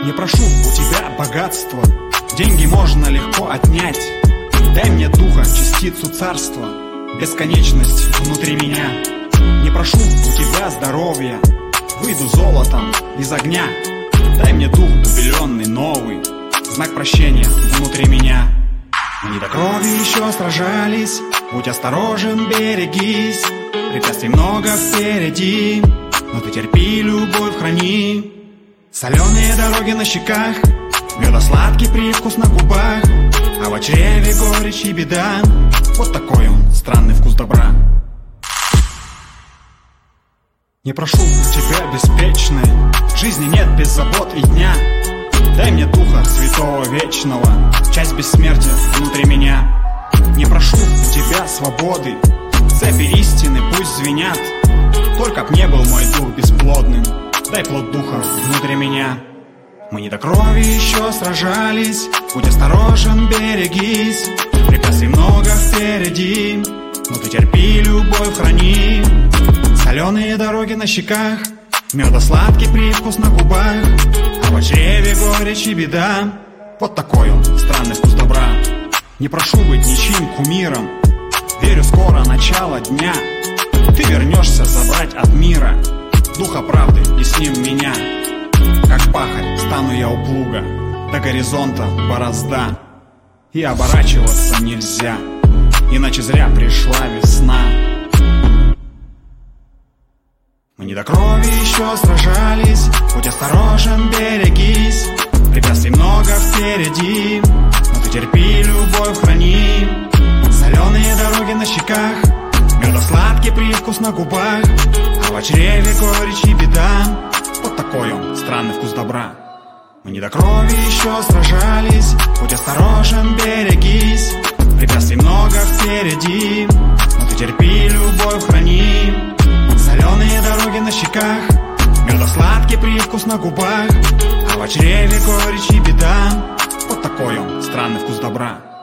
Не прошу у тебя богатства, деньги можно легко отнять. Дай мне духа, частицу царства, бесконечность внутри меня. Не прошу у тебя здоровья, выйду золотом из огня. Дай мне дух убеленный, новый, знак прощения внутри меня. Мы не до крови еще сражались, будь осторожен, берегись. Препятствий много впереди, но ты терпи, любовь храни. Соленые дороги на щеках, медо-сладкий привкус на губах, а в чреве горечь и беда. Вот такой он, странный вкус добра. Не прошу у тебя беспечной жизни, нет без забот и дня. Дай мне духа святого вечного, часть бессмертия внутри меня. Не прошу у тебя свободы, цепи истины пусть звенят. Только б не был мой дух бесплодным, дай плод духа внутри меня. Мы не до крови еще сражались, будь осторожен, берегись. Препятствий много впереди, но ты терпи, любовь храни. Соленые дороги на щеках, медо-сладкий привкус на губах, а в чреве горечь и беда. Вот такой он, странный вкус добра. Не прошу быть ничьим кумиром, верю, скоро начало дня. Ты вернешься забрать от мира духа правды и с ним меня. Как пахарь стану я у плуга, до горизонта борозда. И оборачиваться нельзя, иначе зря пришла весна. Мы не до крови еще сражались, будь осторожен, берегись. Препятствий много впереди, но ты терпи, любовь храни. Соленые дороги на щеках, медо-сладкий привкус на губах, а в чреве горечь и беда. Вот такой он, странный вкус добра. Мы не до крови еще сражались, будь осторожен, берегись. Препятствий много впереди, но ты терпи, любовь храни. Соленые дороги на щеках, медо-сладкий привкус на губах, а в чреве горечь и беда. Вот такой он, странный вкус добра.